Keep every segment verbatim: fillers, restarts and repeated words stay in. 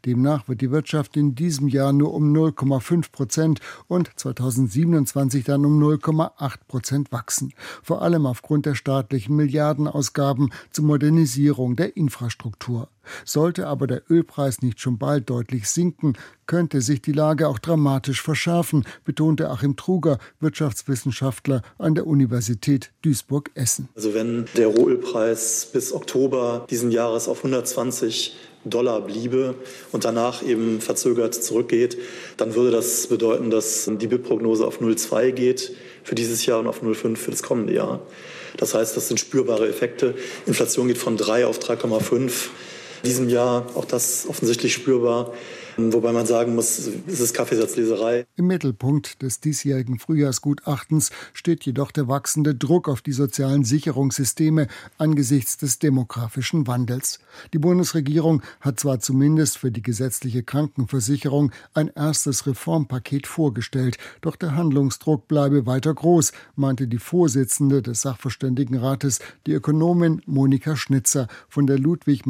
Demnach wird die Wirtschaft in diesem Jahr nur um null Komma fünf Prozent und zweitausendsiebenundzwanzig dann um null Komma acht Prozent wachsen. Vor allem aufgrund der staatlichen Milliardenausgaben zur Modernisierung der Infrastruktur. Sollte aber der Ölpreis nicht schon bald deutlich sinken, könnte sich die Lage auch dramatisch verschärfen, betonte Achim Truger, Wirtschaftswissenschaftler an der Universität Duisburg-Essen. Also wenn der Rohölpreis bis Oktober diesen Jahres auf hundertzwanzig Dollar bliebe und danach eben verzögert zurückgeht, dann würde das bedeuten, dass die B I P-Prognose auf null Komma zwei geht für dieses Jahr und auf null Komma fünf für das kommende Jahr. Das heißt, das sind spürbare Effekte. Inflation geht von drei auf drei Komma fünf. In diesem Jahr auch das offensichtlich spürbar. Wobei man sagen muss, es ist Kaffeesatzleserei. Im Mittelpunkt des diesjährigen Frühjahrsgutachtens steht jedoch der wachsende Druck auf die sozialen Sicherungssysteme angesichts des demografischen Wandels. Die Bundesregierung hat zwar zumindest für die gesetzliche Krankenversicherung ein erstes Reformpaket vorgestellt, doch der Handlungsdruck bleibe weiter groß, meinte die Vorsitzende des Sachverständigenrates, die Ökonomin Monika Schnitzer von der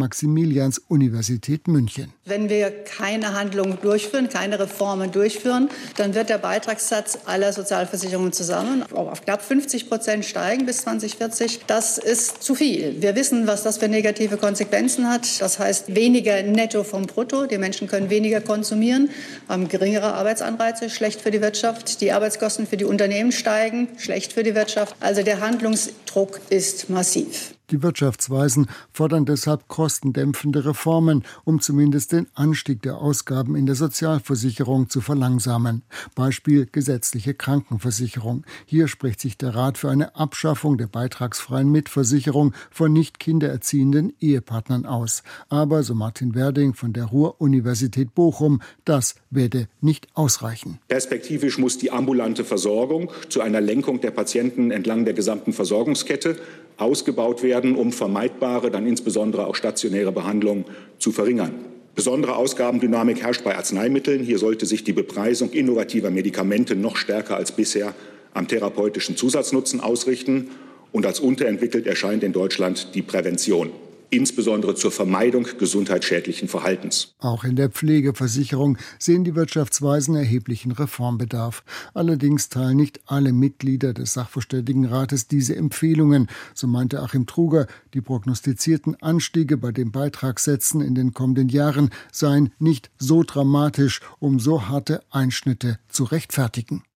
Ludwig-Maximilians-Universität München. Wenn wir keine Handlungen durchführen, keine Reformen durchführen, dann wird der Beitragssatz aller Sozialversicherungen zusammen auf knapp fünfzig Prozent steigen bis zwanzig vierzig. Das ist zu viel. Wir wissen, was das für negative Konsequenzen hat. Das heißt weniger Netto vom Brutto. Die Menschen können weniger konsumieren, haben geringere Arbeitsanreize, schlecht für die Wirtschaft. Die Arbeitskosten für die Unternehmen steigen, schlecht für die Wirtschaft. Also der Handlungsdruck ist massiv. Die Wirtschaftsweisen fordern deshalb kostendämpfende Reformen, um zumindest den Anstieg der Ausgaben in der Sozialversicherung zu verlangsamen. Beispiel gesetzliche Krankenversicherung. Hier spricht sich der Rat für eine Abschaffung der beitragsfreien Mitversicherung von nicht kindererziehenden Ehepartnern aus. Aber, so Martin Werding von der Ruhr-Universität Bochum, das werde nicht ausreichen. Perspektivisch muss die ambulante Versorgung zu einer Lenkung der Patienten entlang der gesamten Versorgungskette ausgebaut werden, um vermeidbare, dann insbesondere auch stationäre Behandlungen zu verringern. Besondere Ausgabendynamik herrscht bei Arzneimitteln. Hier sollte sich die Bepreisung innovativer Medikamente noch stärker als bisher am therapeutischen Zusatznutzen ausrichten. Und als unterentwickelt erscheint in Deutschland die Prävention, insbesondere zur Vermeidung gesundheitsschädlichen Verhaltens. Auch in der Pflegeversicherung sehen die Wirtschaftsweisen erheblichen Reformbedarf. Allerdings teilen nicht alle Mitglieder des Sachverständigenrates diese Empfehlungen. So meinte Achim Truger, die prognostizierten Anstiege bei den Beitragssätzen in den kommenden Jahren seien nicht so dramatisch, um so harte Einschnitte zu rechtfertigen.